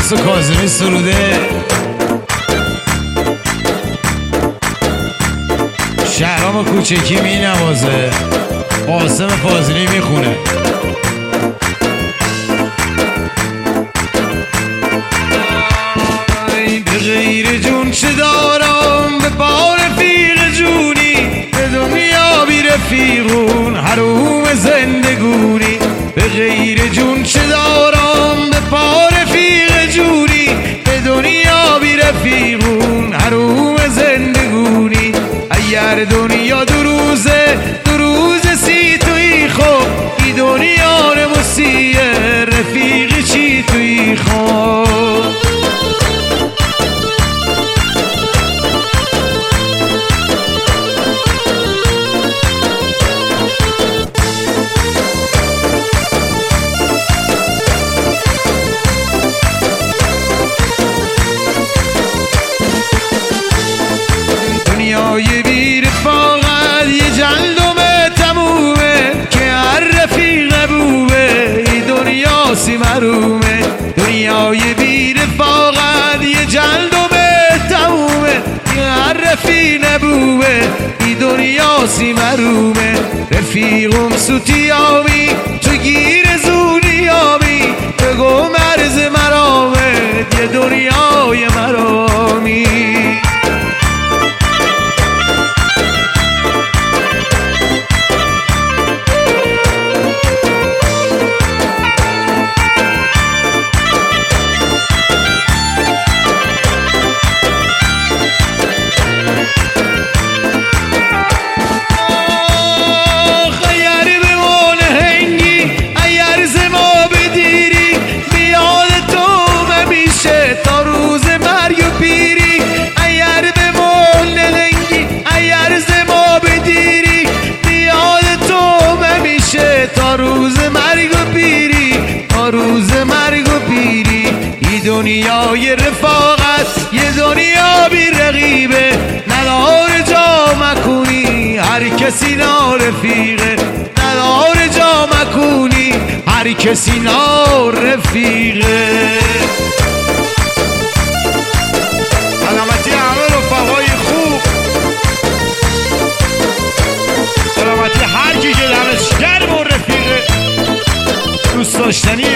عباس و کاظمی سروده، شهرام کوچکی می نوازه، قاسم فاضلی میخونه. به غیر جون چه دارم، به پا رفیق جونی، به دنیا بی رفیقون حروم زندگونی. به غیر جون چه دارم، به پا رفیق جونی، به دنیا بی رفیقون حروم زندگونی. اگر دنیا دو روزه سی توی خوب، ای دنیا نموسیه رفیق چی توی خوب. دنیای بی رفاقت یه جلدم تمومه، که هر رفیق بوه ای دنیا سی مرومه. دنیای بی رفاقت یه جلدم تمومه، که هر رفیق نبوه ای دنیا سی مرومه. رفیقم سوتیامی تو گیر زونیامی، بگو مرز مرامه یه دنیای مرامی. تا روز مرگ و پیری، تا روز مرگ و پیری. ای دنیای رفاقت یه دنیا بی رقیبه، نداره جا مکونی هر کسی نارفیقه. نداره جا مکونی هر کسی نارفیقه. سلامتی همه رفقای خوب، سلامتی هر کی که دمش گرم و رفیقه، دوست داشتنی